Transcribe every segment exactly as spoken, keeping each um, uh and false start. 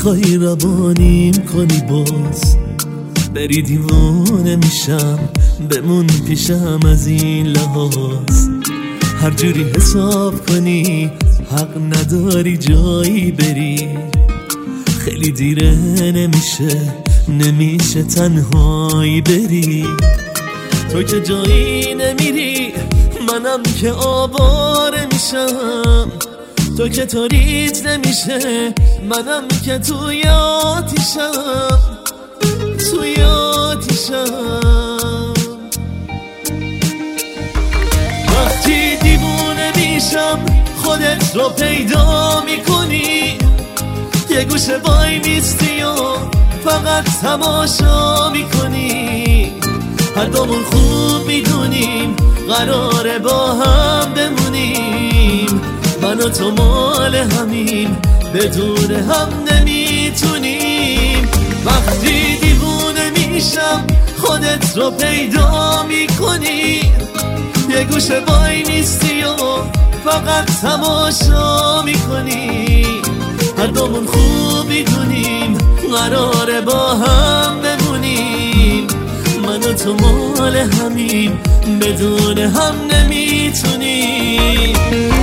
میخوای روانیم کنی باز بری دیوانه میشم بمون پیشم از این لحاظ هر جوری حساب کنی حق نداری جایی بری خیلی دیره نمیشه نمیشه تنهایی بری تو که جایی نمیری منم که آواره میشم تو که تاریت نمیشه منم که توی آتیشم توی آتیشم وقتی دیوونه میشم خودت رو پیدا میکنی یه گوشه وای میستی و فقط تماشا میکنی هر دومون خوب میدونیم قراره با هم بمونیم من و تو مال همیم بدون هم نمیتونیم وقتی دیوونه میشم خودت رو پیدا میکنی یه گوشه وای میستی و فقط تماشا میکنی هر دومون خوب میدونیم قراره با هم بمونیم من و تو مال همیم بدون هم نمیتونیم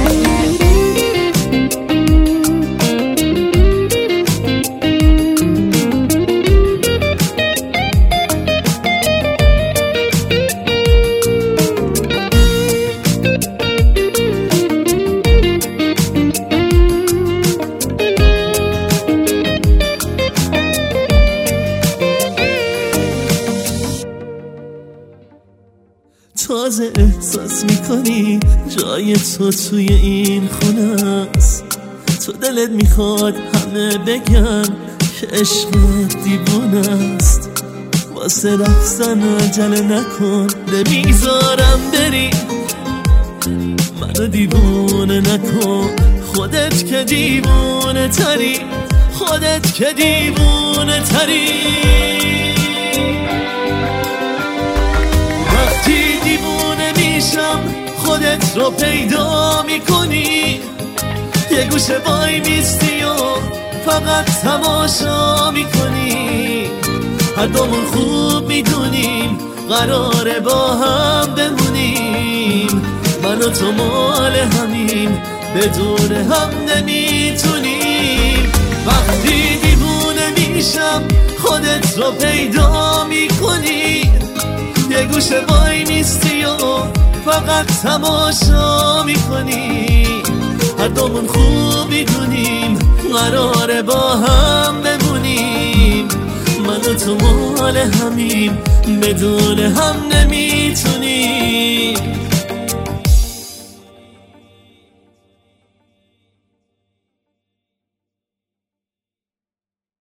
تازه احساس میکنی جای تو توی این خونه است تو دلت میخواد همه بگن که عشقت دیوونه است واسه رفتن عجله نکن نمیذارم بری منو دیوونه نکن خودت که دیوونه تری خودت که دیوونه تری خودت رو پیدا میکنی یه گوشه وای میستی و فقط تماشا میکنی هر دومون خوب میدونیم قراره با هم بمونیم من و تو مال همیم بدون هم نمیتونیم وقتی دیوونه میشم خودت رو پیدا میکنی یه گوشه وای میستی و فقط تماشا میکنی هر دومون خوب میدونیم قراره با هم بمونیم من و تو مال همیم بدون هم نمیتونیم